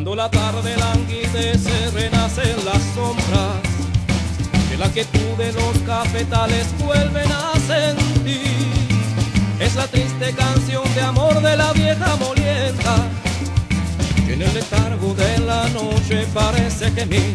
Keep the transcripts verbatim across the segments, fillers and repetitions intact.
Cuando la tarde languidece, renacen las sombras, que la quietud de los cafetales vuelven a sentir. Es la triste canción de amor de la vieja molienda, que en el letargo de la noche parece gemir.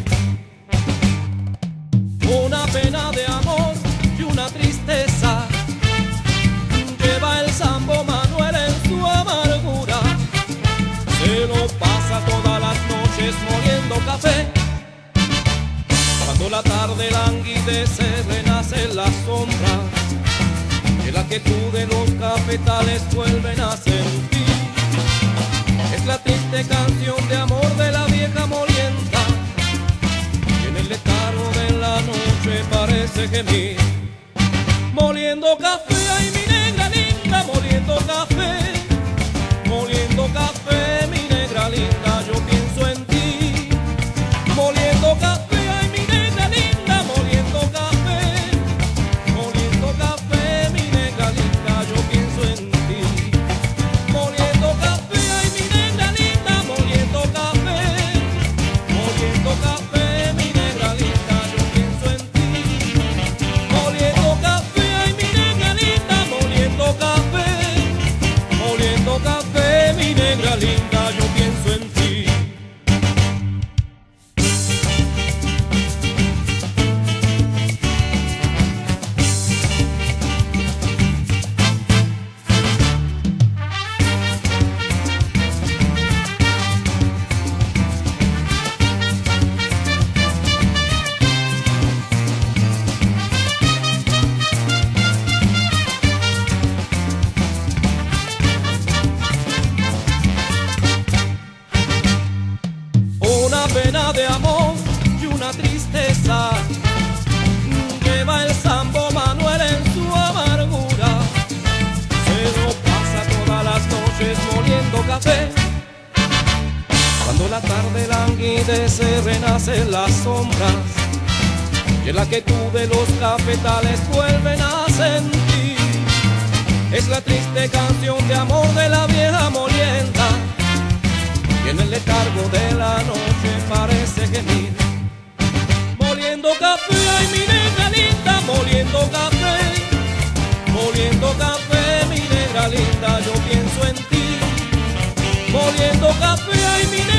Una pena de amor y una tristeza lleva el Sambo Manuel en su amargura. Se lo pasa todas las noches moliendo café. Cuando la tarde languidece, renacen las sombras, que la quietud de los cafetales vuelven a sentir. Es la triste canción de amor de la vieja molienda, que en el letargo de la noche parece gemir. Moliendo café, ay mi negra linda, moliendo café, moliendo café, mi negra linda, yo pienso en ti. Moliendo café, ay mi negra linda, moliendo café, moliendo café, mi negra linda, yo pienso en ti. Moliendo café, ay mi negra linda, moliendo café, moliendo café, mi negra linda, yo pienso en ti. Moliendo café, ay mi negra linda, moliendo café, moliendo café, mi negra linda, yo pienso en ti. Una pena de amor y una tristeza lleva el Sambo Manuel en su amargura. Se lo pasa todas las noches moliendo café. Cuando la tarde languidece, renacen las sombras, que la quietud de los cafetales vuelven a sentir. Es la triste canción de amor de la vieja molienda, que en el letargo de la noche parece gemir. Moliendo café, ay mi negra linda, moliendo café, moliendo café, mi negra linda, yo pienso en ti. Moliendo café, ay mi negra